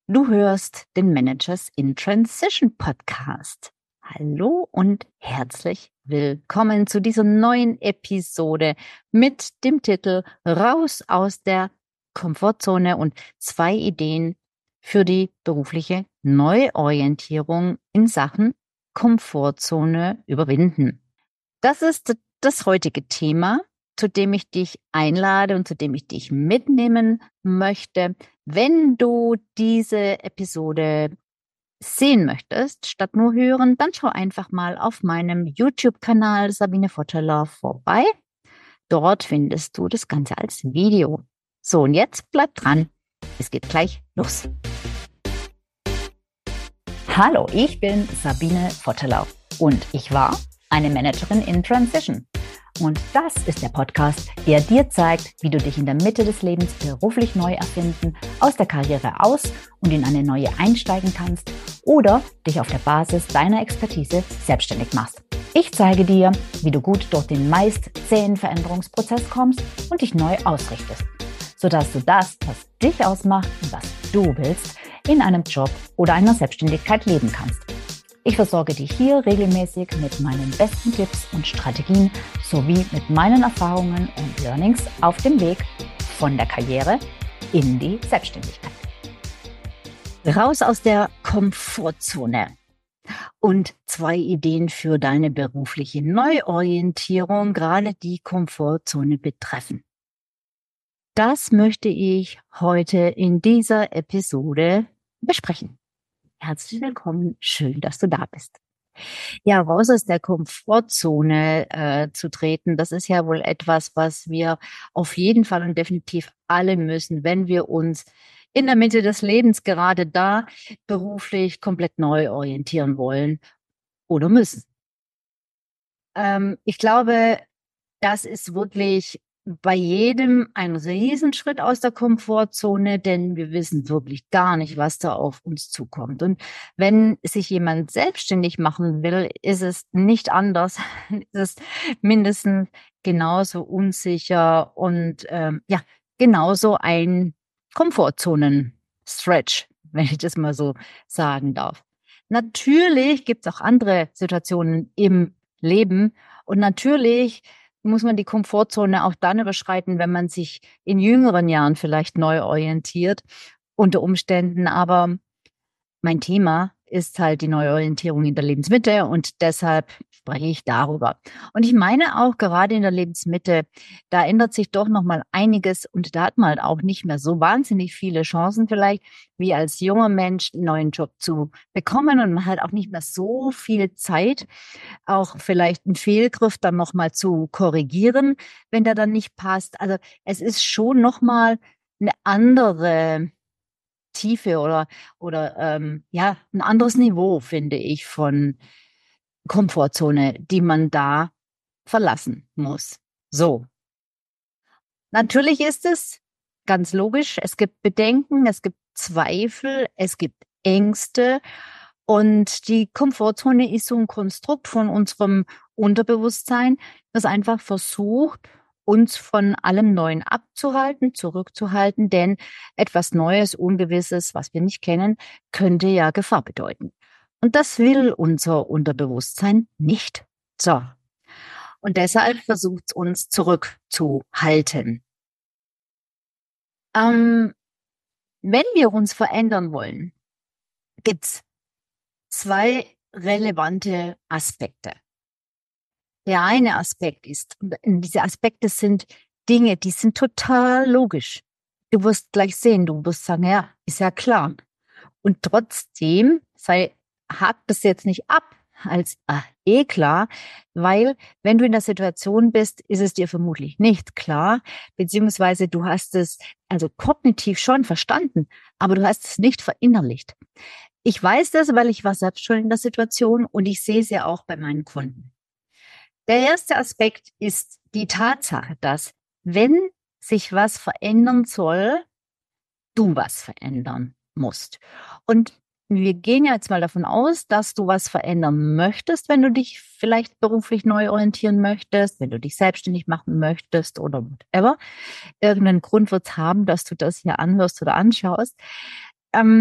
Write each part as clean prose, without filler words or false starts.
Du hörst den Managers in Transition Podcast. Hallo und herzlich willkommen zu dieser neuen Episode mit dem Titel Raus aus der Komfortzone und 2 Ideen für die berufliche Neuorientierung in Sachen Komfortzone überwinden. Das ist das heutige Thema, zu dem ich dich einlade und zu dem ich dich mitnehmen möchte. Wenn du diese Episode sehen möchtest, statt nur hören, dann schau einfach mal auf meinem YouTube-Kanal Sabine Votteler vorbei. Dort findest du das Ganze als Video. So, und jetzt bleib dran. Es geht gleich los. Hallo, ich bin Sabine Votteler und ich war eine Managerin in Transition. Und das ist der Podcast, der dir zeigt, wie du dich in der Mitte des Lebens beruflich neu erfinden, aus der Karriere aus und in eine neue einsteigen kannst oder dich auf der Basis deiner Expertise selbstständig machst. Ich zeige dir, wie du gut durch den meist zähen Veränderungsprozess kommst und dich neu ausrichtest, sodass du das, was dich ausmacht und was du willst, in einem Job oder einer Selbstständigkeit leben kannst. Ich versorge dich hier regelmäßig mit meinen besten Tipps und Strategien sowie mit meinen Erfahrungen und Learnings auf dem Weg von der Karriere in die Selbstständigkeit. Raus aus der Komfortzone und 2 Ideen für deine berufliche Neuorientierung, gerade die Komfortzone betreffen. Das möchte ich heute in dieser Episode besprechen. Herzlich willkommen, schön, dass du da bist. Ja, raus aus der Komfortzone zu treten, das ist ja wohl etwas, was wir auf jeden Fall und definitiv alle müssen, wenn wir uns in der Mitte des Lebens gerade da beruflich komplett neu orientieren wollen oder müssen. Ich glaube, das ist wirklich bei jedem ein Riesenschritt aus der Komfortzone, denn wir wissen wirklich gar nicht, was da auf uns zukommt. Und wenn sich jemand selbstständig machen will, ist es nicht anders. Es ist mindestens genauso unsicher und ja, genauso ein Komfortzonen-Stretch, wenn ich das mal so sagen darf. Natürlich gibt es auch andere Situationen im Leben und natürlich muss man die Komfortzone auch dann überschreiten, wenn man sich in jüngeren Jahren vielleicht neu orientiert, unter Umständen. Aber mein Thema ist halt die Neuorientierung in der Lebensmitte und deshalb spreche ich darüber. Und ich meine auch gerade in der Lebensmitte, da ändert sich doch noch mal einiges und da hat man halt auch nicht mehr so wahnsinnig viele Chancen vielleicht, wie als junger Mensch einen neuen Job zu bekommen und man hat auch nicht mehr so viel Zeit, auch vielleicht einen Fehlgriff dann noch mal zu korrigieren, wenn der dann nicht passt. Also es ist schon noch mal eine andere Tiefe oder ja, ein anderes Niveau, finde ich, von Komfortzone, die man da verlassen muss. So. Natürlich ist es ganz logisch. Es gibt Bedenken, es gibt Zweifel, es gibt Ängste. Und die Komfortzone ist so ein Konstrukt von unserem Unterbewusstsein, das einfach versucht, uns von allem Neuen abzuhalten, zurückzuhalten, denn etwas Neues, Ungewisses, was wir nicht kennen, könnte ja Gefahr bedeuten. Und das will unser Unterbewusstsein nicht. So. Und deshalb versucht es uns zurückzuhalten. Wenn wir uns verändern wollen, gibt's 2 relevante Aspekte. Der eine Aspekt ist, und diese Aspekte sind Dinge, die sind total logisch. Du wirst gleich sehen, du wirst sagen, ja, ist ja klar. Und trotzdem hakt das jetzt nicht ab als klar, weil wenn du in der Situation bist, ist es dir vermutlich nicht klar, beziehungsweise du hast es also kognitiv schon verstanden, aber du hast es nicht verinnerlicht. Ich weiß das, weil ich war selbst schon in der Situation und ich sehe es ja auch bei meinen Kunden. Der erste Aspekt ist die Tatsache, dass wenn sich was verändern soll, du was verändern musst. Und wir gehen ja jetzt mal davon aus, dass du was verändern möchtest, wenn du dich vielleicht beruflich neu orientieren möchtest, wenn du dich selbstständig machen möchtest oder whatever. Irgendeinen Grund wird es haben, dass du das hier anhörst oder anschaust.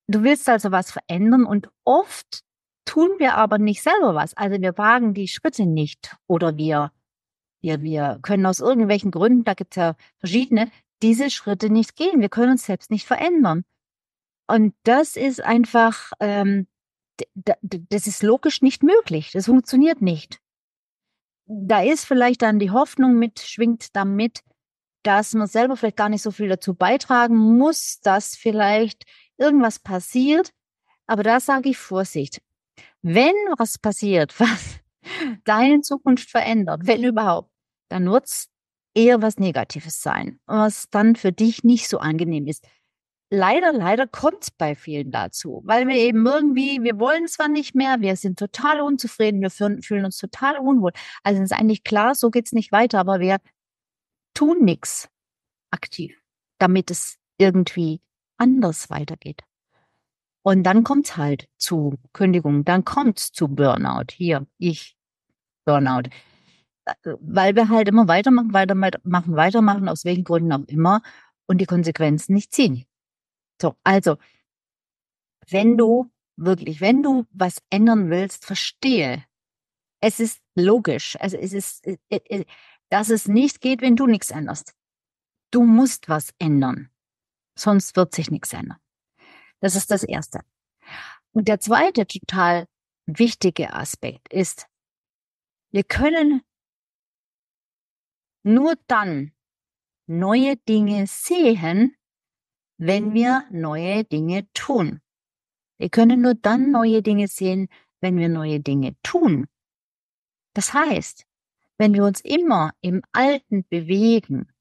Du willst also was verändern und oft tun wir aber nicht selber was. Also wir wagen die Schritte nicht oder wir können aus irgendwelchen Gründen, da gibt es ja verschiedene, diese Schritte nicht gehen. Wir können uns selbst nicht verändern. Und das ist einfach, das ist logisch nicht möglich. Das funktioniert nicht. Da ist vielleicht dann die Hoffnung schwingt damit, dass man selber vielleicht gar nicht so viel dazu beitragen muss, dass vielleicht irgendwas passiert. Aber da sage ich Vorsicht. Wenn was passiert, was deine Zukunft verändert, wenn überhaupt, dann wird es eher was Negatives sein, was dann für dich nicht so angenehm ist. Leider kommt es bei vielen dazu, weil wir eben irgendwie, wir wollen zwar nicht mehr, wir sind total unzufrieden, wir fühlen uns total unwohl. Also ist eigentlich klar, so geht's nicht weiter, aber wir tun nichts aktiv, damit es irgendwie anders weitergeht. Und dann kommt's halt zu Kündigung, dann kommt's zu Burnout. Hier, Burnout. Weil wir halt immer weitermachen, aus welchen Gründen auch immer, und die Konsequenzen nicht ziehen. So, also, wenn du was ändern willst, verstehe. Es ist logisch. Also es ist, dass es nicht geht, wenn du nichts änderst. Du musst was ändern. Sonst wird sich nichts ändern. Das ist das Erste. Und der zweite total wichtige Aspekt ist, wir können nur dann neue Dinge sehen, wenn wir neue Dinge tun. Wir können nur dann neue Dinge sehen, wenn wir neue Dinge tun. Das heißt, wenn wir uns immer im Alten bewegen,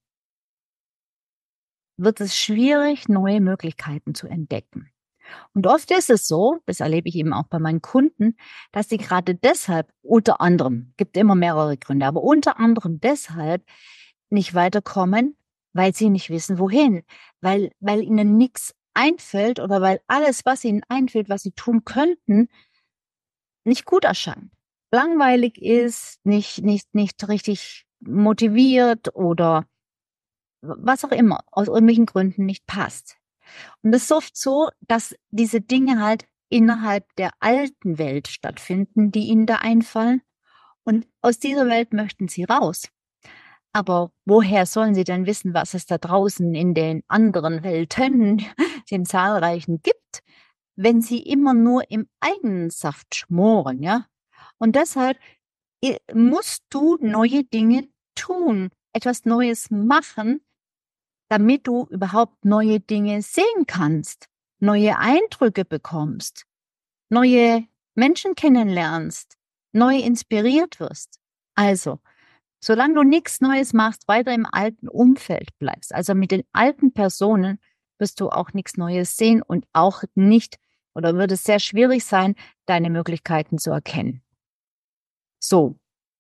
wird es schwierig, neue Möglichkeiten zu entdecken. Und oft ist es so, das erlebe ich eben auch bei meinen Kunden, dass sie gerade deshalb, unter anderem, gibt immer mehrere Gründe, aber unter anderem deshalb nicht weiterkommen, weil sie nicht wissen, wohin, weil ihnen nichts einfällt oder weil alles, was ihnen einfällt, was sie tun könnten, nicht gut erscheint, langweilig ist, nicht richtig motiviert oder was auch immer, aus irgendwelchen Gründen nicht passt. Und es ist oft so, dass diese Dinge halt innerhalb der alten Welt stattfinden, die ihnen da einfallen. Und aus dieser Welt möchten sie raus. Aber woher sollen sie denn wissen, was es da draußen in den anderen Welten, den zahlreichen, gibt, wenn sie immer nur im eigenen Saft schmoren, ja? Und deshalb musst du neue Dinge tun, etwas Neues machen, damit du überhaupt neue Dinge sehen kannst, neue Eindrücke bekommst, neue Menschen kennenlernst, neu inspiriert wirst. Also, solange du nichts Neues machst, weiter im alten Umfeld bleibst, also mit den alten Personen, wirst du auch nichts Neues sehen und auch nicht, oder wird es sehr schwierig sein, deine Möglichkeiten zu erkennen. So.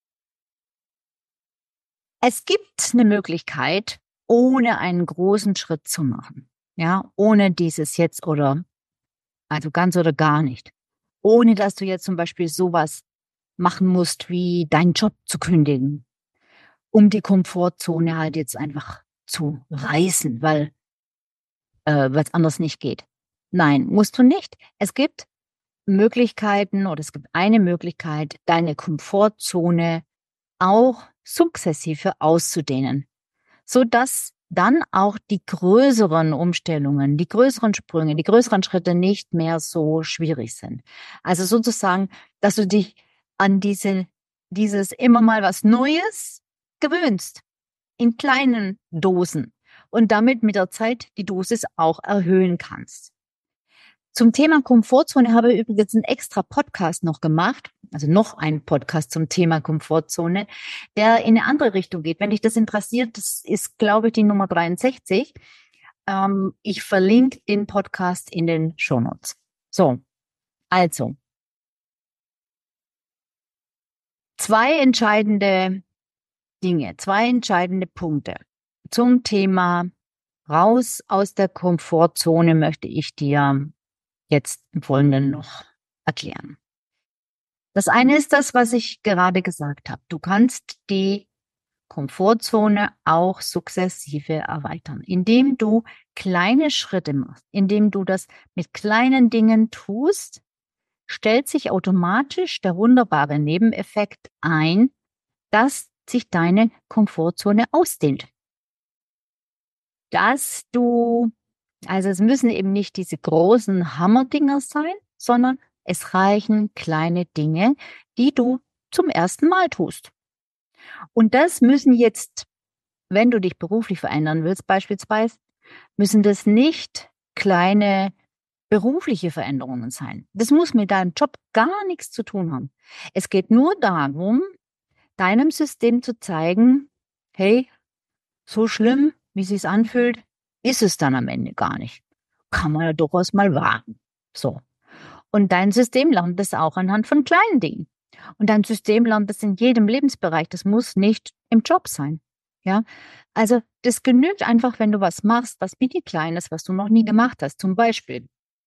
Es gibt eine Möglichkeit, ohne einen großen Schritt zu machen. Ja, ohne dieses jetzt oder, also ganz oder gar nicht. Ohne dass du jetzt zum Beispiel sowas machen musst, wie deinen Job zu kündigen, um die Komfortzone halt jetzt einfach zu reißen, weil es anders nicht geht. Nein, musst du nicht. Es gibt Möglichkeiten oder es gibt eine Möglichkeit, deine Komfortzone auch sukzessive auszudehnen, so dass dann auch die größeren Umstellungen, die größeren Sprünge, die größeren Schritte nicht mehr so schwierig sind. Also sozusagen, dass du dich an dieses immer mal was Neues gewöhnst, in kleinen Dosen und damit mit der Zeit die Dosis auch erhöhen kannst. Zum Thema Komfortzone habe ich übrigens einen extra Podcast noch gemacht, also noch einen Podcast zum Thema Komfortzone, der in eine andere Richtung geht. Wenn dich das interessiert, das ist, glaube ich, die Nummer 63. Ich verlinke den Podcast in den Shownotes. So, also, zwei entscheidende Punkte zum Thema raus aus der Komfortzone möchte ich dir jetzt im Folgenden noch erklären. Das eine ist das, was ich gerade gesagt habe. Du kannst die Komfortzone auch sukzessive erweitern, indem du kleine Schritte machst, indem du das mit kleinen Dingen tust, stellt sich automatisch der wunderbare Nebeneffekt ein, dass sich deine Komfortzone ausdehnt. Also es müssen eben nicht diese großen Hammerdinger sein, sondern es reichen kleine Dinge, die du zum ersten Mal tust. Und das müssen jetzt, wenn du dich beruflich verändern willst, beispielsweise, müssen das nicht kleine berufliche Veränderungen sein. Das muss mit deinem Job gar nichts zu tun haben. Es geht nur darum, deinem System zu zeigen, hey, so schlimm, wie es sich anfühlt, ist es dann am Ende gar nicht. Kann man ja durchaus mal wagen. So. Und dein System lernt das auch anhand von kleinen Dingen. Und dein System lernt das in jedem Lebensbereich. Das muss nicht im Job sein. Ja. Also, das genügt einfach, wenn du was machst, was mini Kleines, was du noch nie gemacht hast. Zum Beispiel,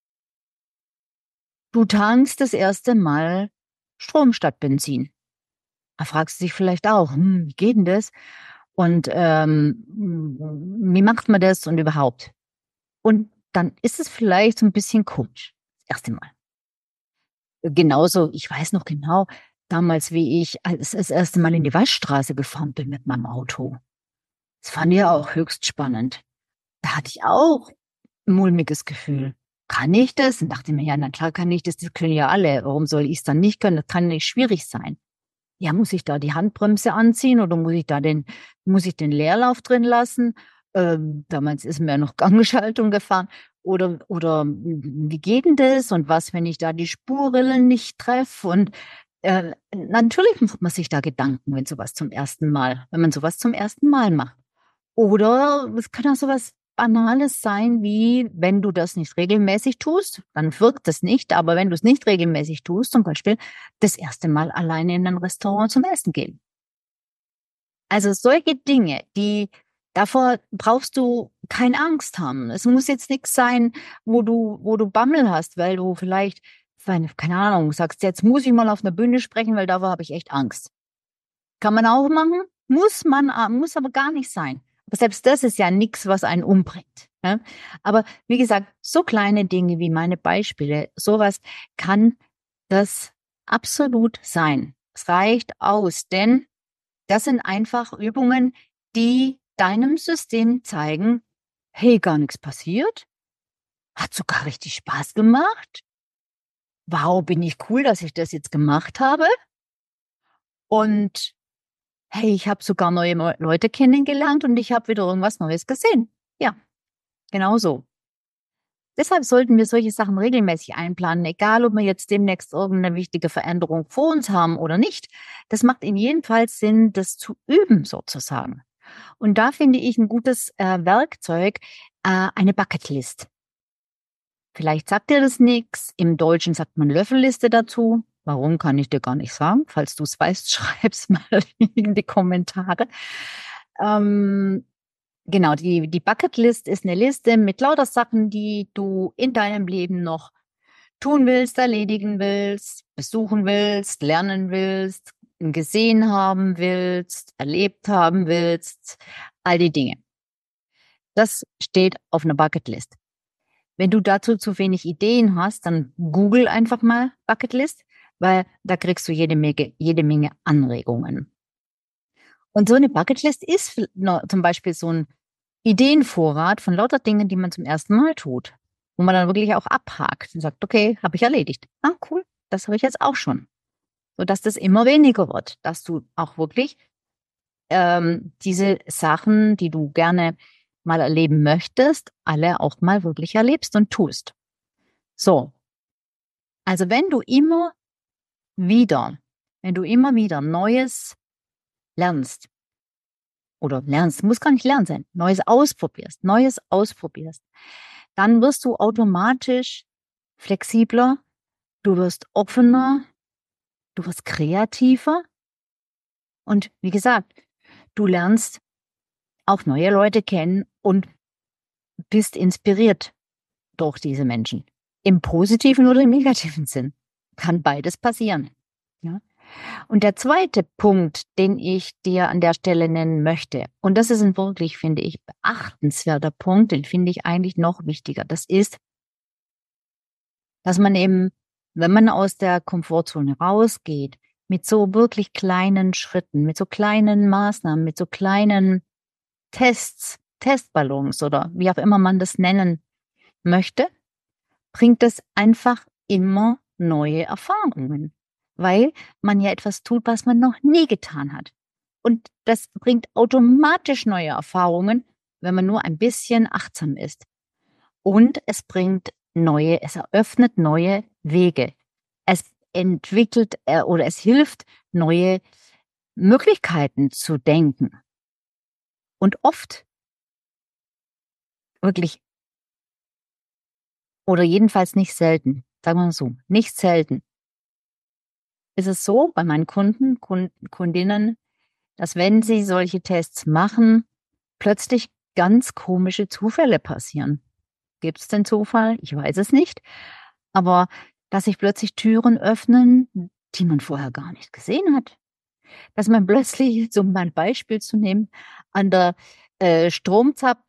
du tankst das erste Mal Strom statt Benzin. Da fragst du dich vielleicht auch, wie geht denn das? Und wie macht man das und überhaupt? Und dann ist es vielleicht so ein bisschen komisch. Das erste Mal. Genauso, ich weiß noch genau, damals, wie ich als das erste Mal in die Waschstraße gefahren bin mit meinem Auto. Das fand ich ja auch höchst spannend. Da hatte ich auch ein mulmiges Gefühl. Kann ich das? Und dachte mir, ja, na klar kann ich das, das können ja alle. Warum soll ich es dann nicht können? Das kann nicht schwierig sein. Ja, muss ich da die Handbremse anziehen oder muss ich den Leerlauf drin lassen? Damals ist mir ja noch Gangschaltung gefahren. Oder wie geht denn das? Und was, wenn ich da die Spurrillen nicht treffe? Und natürlich macht man sich da Gedanken, wenn man sowas zum ersten Mal macht. Oder es kann auch sowas Banales sein, wie wenn du das nicht regelmäßig tust, dann wirkt das nicht, aber wenn du es nicht regelmäßig tust, zum Beispiel das erste Mal alleine in ein Restaurant zum Essen gehen. Also solche Dinge, davor brauchst du keine Angst haben. Es muss jetzt nichts sein, wo du Bammel hast, weil du vielleicht, keine Ahnung, sagst, jetzt muss ich mal auf einer Bühne sprechen, weil davor habe ich echt Angst. Kann man auch machen, muss aber gar nicht sein. Aber selbst das ist ja nichts, was einen umbringt. Ne? Aber wie gesagt, so kleine Dinge wie meine Beispiele, sowas kann das absolut sein. Es reicht aus, denn das sind einfach Übungen, die deinem System zeigen, hey, gar nichts passiert, hat sogar richtig Spaß gemacht. Wow, bin ich cool, dass ich das jetzt gemacht habe. Und hey, ich habe sogar neue Leute kennengelernt und ich habe wieder irgendwas Neues gesehen. Ja, genau so. Deshalb sollten wir solche Sachen regelmäßig einplanen, egal ob wir jetzt demnächst irgendeine wichtige Veränderung vor uns haben oder nicht. Das macht in jedem Fall Sinn, das zu üben sozusagen. Und da finde ich ein gutes Werkzeug, eine Bucketlist. Vielleicht sagt dir das nichts. Im Deutschen sagt man Löffelliste dazu. Warum, kann ich dir gar nicht sagen. Falls du es weißt, schreib's mal in die Kommentare. Ähm, genau, die Bucketlist ist eine Liste mit lauter Sachen, die du in deinem Leben noch tun willst, erledigen willst, besuchen willst, lernen willst, gesehen haben willst, erlebt haben willst, all die Dinge. Das steht auf einer Bucketlist. Wenn du dazu zu wenig Ideen hast, dann google einfach mal Bucketlist, weil da kriegst du jede Menge Anregungen. Und so eine Bucketlist ist zum Beispiel so ein Ideenvorrat von lauter Dingen, die man zum ersten Mal tut, wo man dann wirklich auch abhakt und sagt, okay, habe ich erledigt. Ah, cool, das habe ich jetzt auch schon. Sodass das immer weniger wird, dass du auch wirklich diese Sachen, die du gerne mal erleben möchtest, alle auch mal wirklich erlebst und tust. So, also wieder, wenn du immer wieder Neues lernst, oder lernst, muss gar nicht lernen sein, Neues ausprobierst, dann wirst du automatisch flexibler, du wirst offener, du wirst kreativer und wie gesagt, du lernst auch neue Leute kennen und bist inspiriert durch diese Menschen. Im positiven oder im negativen Sinn. Kann beides passieren. Ja? Und der zweite Punkt, den ich dir an der Stelle nennen möchte, und das ist ein wirklich, finde ich, beachtenswerter Punkt, den finde ich eigentlich noch wichtiger, das ist, dass man eben, wenn man aus der Komfortzone rausgeht, mit so wirklich kleinen Schritten, mit so kleinen Maßnahmen, mit so kleinen Tests, Testballons oder wie auch immer man das nennen möchte, bringt es einfach immer neue Erfahrungen, weil man ja etwas tut, was man noch nie getan hat. Und das bringt automatisch neue Erfahrungen, wenn man nur ein bisschen achtsam ist. Und es bringt es eröffnet neue Wege. Es entwickelt oder es hilft, neue Möglichkeiten zu denken. Und oft, wirklich, oder jedenfalls nicht selten, sagen wir mal so, nicht selten, ist es so bei meinen Kundinnen, dass wenn sie solche Tests machen, plötzlich ganz komische Zufälle passieren. Gibt es den Zufall? Ich weiß es nicht. Aber dass sich plötzlich Türen öffnen, die man vorher gar nicht gesehen hat. Dass man plötzlich, so um ein Beispiel zu nehmen, an der Stromzapfstelle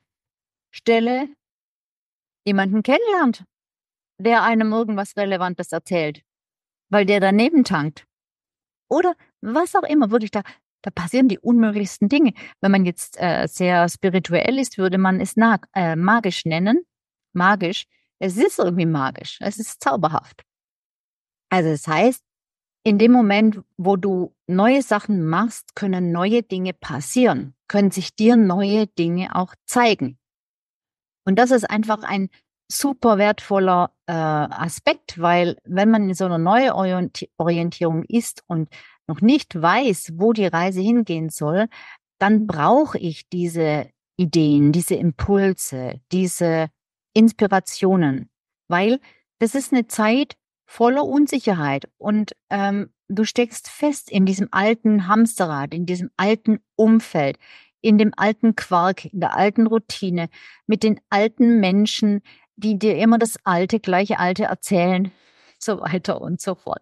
jemanden kennenlernt, der einem irgendwas Relevantes erzählt, weil der daneben tankt. Oder was auch immer, wirklich, da passieren die unmöglichsten Dinge. Wenn man jetzt sehr spirituell ist, würde man es magisch nennen. Magisch. Es ist irgendwie magisch. Es ist zauberhaft. Also das heißt, in dem Moment, wo du neue Sachen machst, können neue Dinge passieren, können sich dir neue Dinge auch zeigen. Und das ist einfach ein super wertvoller Aspekt, weil wenn man in so einer Neuorientierung ist und noch nicht weiß, wo die Reise hingehen soll, dann brauche ich diese Ideen, diese Impulse, diese Inspirationen, weil das ist eine Zeit voller Unsicherheit und du steckst fest in diesem alten Hamsterrad, in diesem alten Umfeld, in dem alten Quark, in der alten Routine, mit den alten Menschen, die dir immer das gleiche Alte erzählen, so weiter und so fort.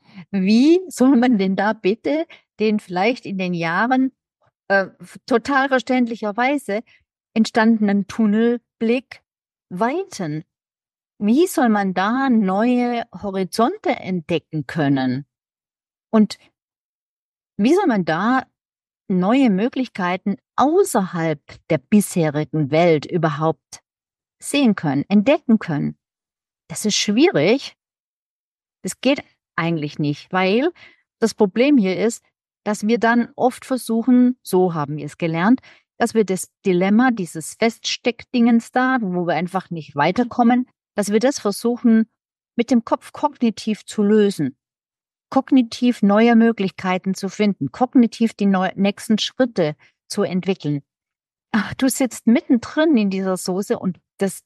Wie soll man denn da bitte den vielleicht in den Jahren total verständlicherweise entstandenen Tunnelblick weiten? Wie soll man da neue Horizonte entdecken können? Und wie soll man da neue Möglichkeiten außerhalb der bisherigen Welt überhaupt sehen können, entdecken können? Das ist schwierig. Das geht eigentlich nicht, weil das Problem hier ist, dass wir dann oft versuchen, so haben wir es gelernt, dass wir das Dilemma dieses Feststeckdingens da, wo wir einfach nicht weiterkommen, dass wir das versuchen, mit dem Kopf kognitiv zu lösen, kognitiv neue Möglichkeiten zu finden, kognitiv die nächsten Schritte zu entwickeln. Ach, du sitzt mittendrin in dieser Soße und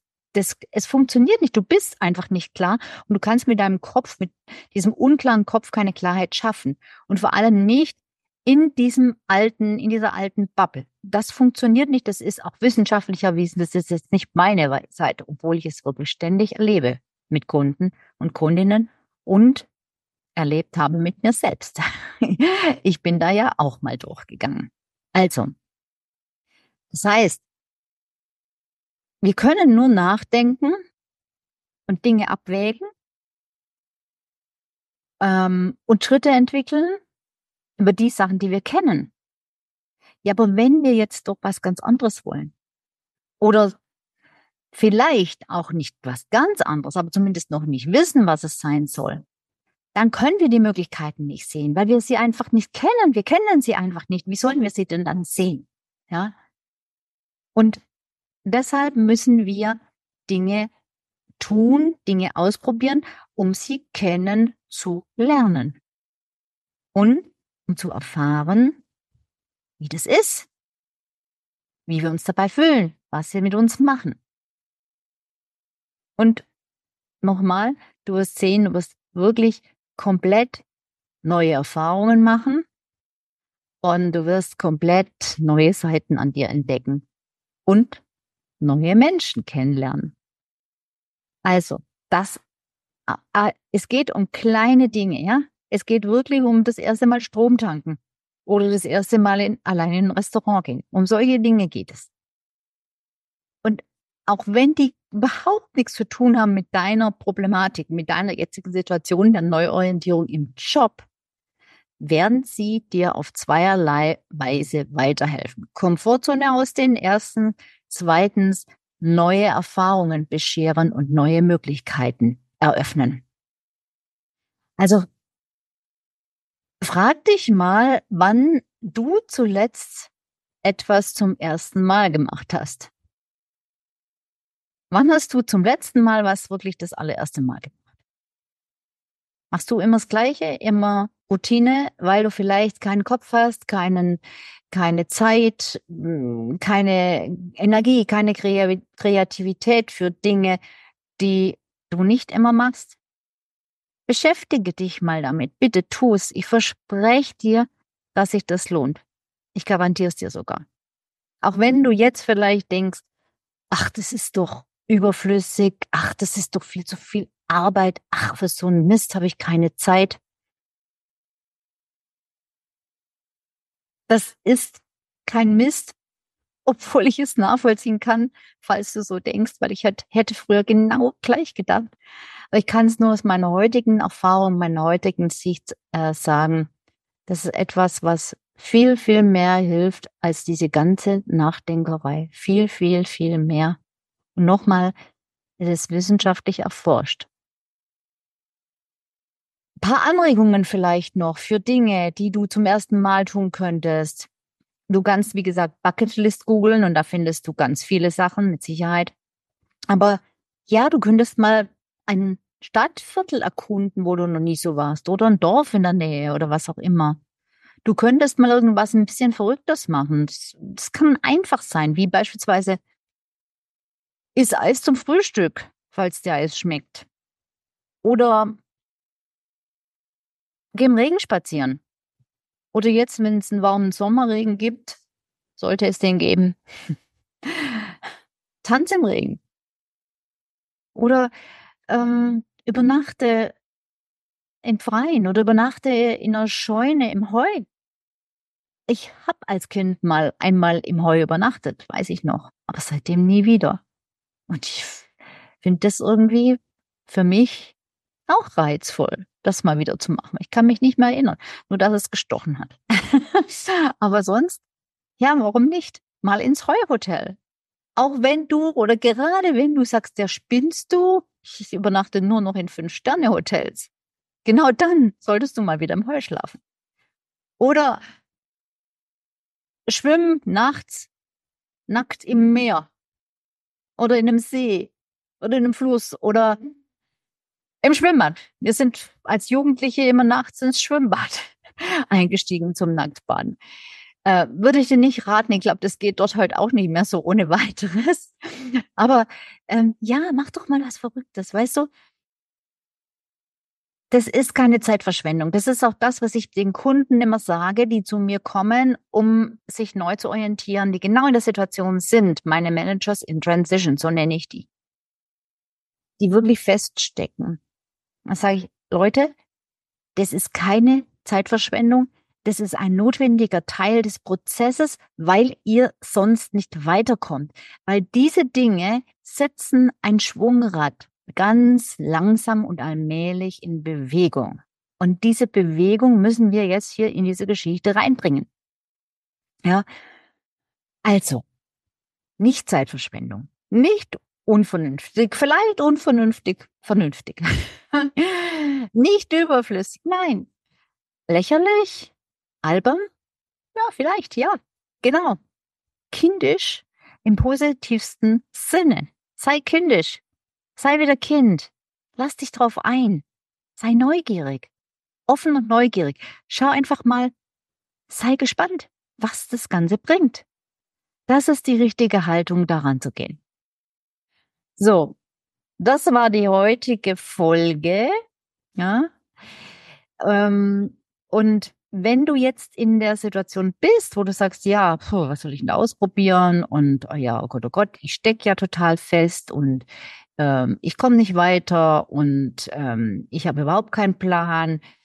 es funktioniert nicht. Du bist einfach nicht klar und du kannst mit deinem Kopf, mit diesem unklaren Kopf keine Klarheit schaffen. Und vor allem nicht in in dieser alten Bubble. Das funktioniert nicht. Das ist auch wissenschaftlich erwiesen. Das ist jetzt nicht meine Seite, obwohl ich es wirklich ständig erlebe mit Kunden und Kundinnen und erlebt habe mit mir selbst. Ich bin da ja auch mal durchgegangen. Also, das heißt, wir können nur nachdenken und Dinge abwägen und Schritte entwickeln über die Sachen, die wir kennen. Ja, aber wenn wir jetzt doch was ganz anderes wollen oder vielleicht auch nicht was ganz anderes, aber zumindest noch nicht wissen, was es sein soll, dann können wir die Möglichkeiten nicht sehen, weil wir sie einfach nicht kennen. Wir kennen sie einfach nicht. Wie sollen wir sie denn dann sehen? Ja? Und deshalb müssen wir Dinge tun, Dinge ausprobieren, um sie kennen zu lernen und um zu erfahren, wie das ist, wie wir uns dabei fühlen, was wir mit uns machen. Und nochmal, du wirst sehen, du wirst wirklich komplett neue Erfahrungen machen und du wirst komplett neue Seiten an dir entdecken und neue Menschen kennenlernen. Also, es geht um kleine Dinge, ja? Es geht wirklich um das erste Mal Strom tanken oder das erste Mal alleine in ein Restaurant gehen. Um solche Dinge geht es. Und auch wenn die überhaupt nichts zu tun haben mit deiner Problematik, mit deiner jetzigen Situation der Neuorientierung im Job, werden sie dir auf zweierlei Weise weiterhelfen. Komfortzone ausdehnen, erstens, zweitens, neue Erfahrungen bescheren und neue Möglichkeiten eröffnen. Also frag dich mal, wann du zuletzt etwas zum ersten Mal gemacht hast. Wann hast du zum letzten Mal was wirklich das allererste Mal gemacht? Machst du immer das Gleiche, immer Routine, weil du vielleicht keinen Kopf hast, keine Zeit, keine Energie, keine Kreativität für Dinge, die du nicht immer machst? Beschäftige dich mal damit. Bitte tu es. Ich verspreche dir, dass sich das lohnt. Ich garantiere es dir sogar. Auch wenn du jetzt vielleicht denkst, ach, das ist doch überflüssig, ach, das ist doch viel zu viel Arbeit, ach, für so einen Mist habe ich keine Zeit. Das ist kein Mist, obwohl ich es nachvollziehen kann, falls du so denkst, weil ich hätte früher genau gleich gedacht. Aber ich kann es nur aus meiner heutigen Erfahrung, meiner heutigen Sicht sagen, das ist etwas, was viel, viel mehr hilft als diese ganze Nachdenkerei. Viel, viel, viel mehr. Und nochmal, es ist wissenschaftlich erforscht. Ein paar Anregungen vielleicht noch für Dinge, die du zum ersten Mal tun könntest. Du kannst, wie gesagt, Bucketlist googeln und da findest du ganz viele Sachen mit Sicherheit. Aber ja, du könntest mal ein Stadtviertel erkunden, wo du noch nie so warst, oder ein Dorf in der Nähe oder was auch immer. Du könntest mal irgendwas ein bisschen Verrücktes machen. Das kann einfach sein, wie beispielsweise iss Eis zum Frühstück, falls dir Eis schmeckt. Oder geh im Regen spazieren. Oder jetzt, wenn es einen warmen Sommerregen gibt, sollte es den geben, tanz im Regen. Oder übernachte im Freien oder übernachte in einer Scheune im Heu. Ich habe als Kind mal einmal im Heu übernachtet, weiß ich noch, aber seitdem nie wieder. Und ich finde das irgendwie für mich auch reizvoll, das mal wieder zu machen. Ich kann mich nicht mehr erinnern, nur dass es gestochen hat. Aber sonst, ja, warum nicht? Mal ins Heuhotel. Auch wenn du oder gerade wenn du sagst, ja, spinnst du? Ich übernachte nur noch in 5-Sterne-Hotels. Genau dann solltest du mal wieder im Heu schlafen. Oder schwimmen nachts nackt im Meer oder in einem See oder in einem Fluss oder im Schwimmbad. Wir sind als Jugendliche immer nachts ins Schwimmbad eingestiegen zum Nacktbaden. Würde ich dir nicht raten. Ich glaube, das geht dort halt auch nicht mehr so ohne weiteres. Aber ja, mach doch mal was Verrücktes, weißt du? Das ist keine Zeitverschwendung. Das ist auch das, was ich den Kunden immer sage, die zu mir kommen, um sich neu zu orientieren, die genau in der Situation sind. Meine Managers in Transition, so nenne ich die wirklich feststecken. Da sage ich, Leute, das ist keine Zeitverschwendung. Das ist ein notwendiger Teil des Prozesses, weil ihr sonst nicht weiterkommt. Weil diese Dinge setzen ein Schwungrad ganz langsam und allmählich in Bewegung. Und diese Bewegung müssen wir jetzt hier in diese Geschichte reinbringen. Ja, also nicht Zeitverschwendung, nicht unvernünftig, vielleicht unvernünftig, vernünftig, nicht überflüssig, nein, lächerlich, albern, ja, vielleicht, ja, genau, kindisch im positivsten Sinne. Sei kindisch, sei wieder Kind, lass dich drauf ein, sei neugierig, offen und neugierig. Schau einfach mal, sei gespannt, was das Ganze bringt. Das ist die richtige Haltung, daran zu gehen. So, das war die heutige Folge. Ja. Und wenn du jetzt in der Situation bist, wo du sagst, ja, was soll ich denn da ausprobieren? Und oh ja, oh Gott, ich stecke ja total fest und ich komme nicht weiter und ich habe überhaupt keinen Plan.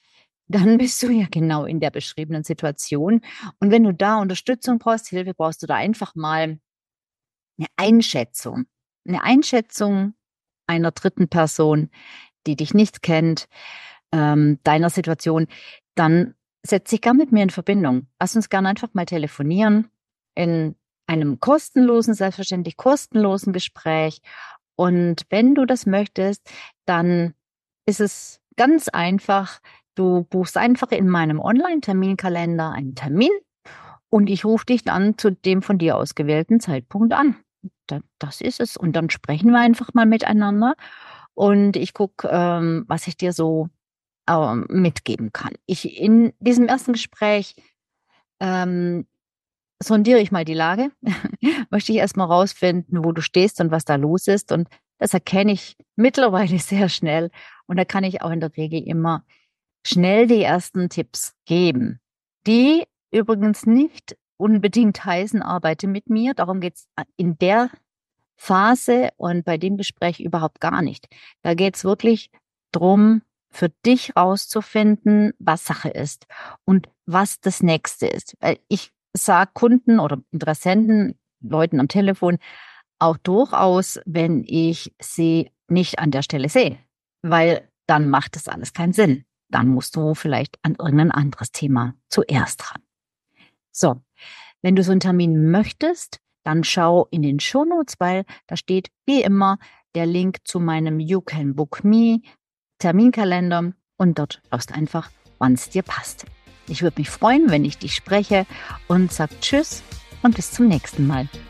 dann bist du ja genau in der beschriebenen Situation. Und wenn du da Unterstützung brauchst, Hilfe brauchst du da einfach mal eine Einschätzung. Eine Einschätzung einer dritten Person, die dich nicht kennt, deiner Situation, dann setz dich gern mit mir in Verbindung. Lass uns gern einfach mal telefonieren in einem kostenlosen, selbstverständlich kostenlosen Gespräch. Und wenn du das möchtest, dann ist es ganz einfach. Du buchst einfach in meinem Online-Terminkalender einen Termin und ich rufe dich dann zu dem von dir ausgewählten Zeitpunkt an. Das ist es. Und dann sprechen wir einfach mal miteinander und ich gucke, was ich dir so mitgeben kann. In diesem ersten Gespräch ähm, sondiere ich mal die Lage, möchte ich erstmal rausfinden, wo du stehst und was da los ist. Und das erkenne ich mittlerweile sehr schnell. Und da kann ich auch in der Regel immer schnell die ersten Tipps geben, die übrigens nicht unbedingt heißen, arbeite mit mir. Darum geht's in der Phase und bei dem Gespräch überhaupt gar nicht. Da geht's wirklich drum, für dich rauszufinden, was Sache ist und was das Nächste ist. Weil ich sage Kunden oder Interessenten, Leuten am Telefon auch durchaus, wenn ich sie nicht an der Stelle sehe, weil dann macht das alles keinen Sinn. Dann musst du vielleicht an irgendein anderes Thema zuerst ran. So, wenn du so einen Termin möchtest, dann schau in den Shownotes, weil da steht wie immer der Link zu meinem You Can Book Me Terminkalender und dort schaust einfach, wann es dir passt. Ich würde mich freuen, wenn ich dich spreche und sag Tschüss und bis zum nächsten Mal.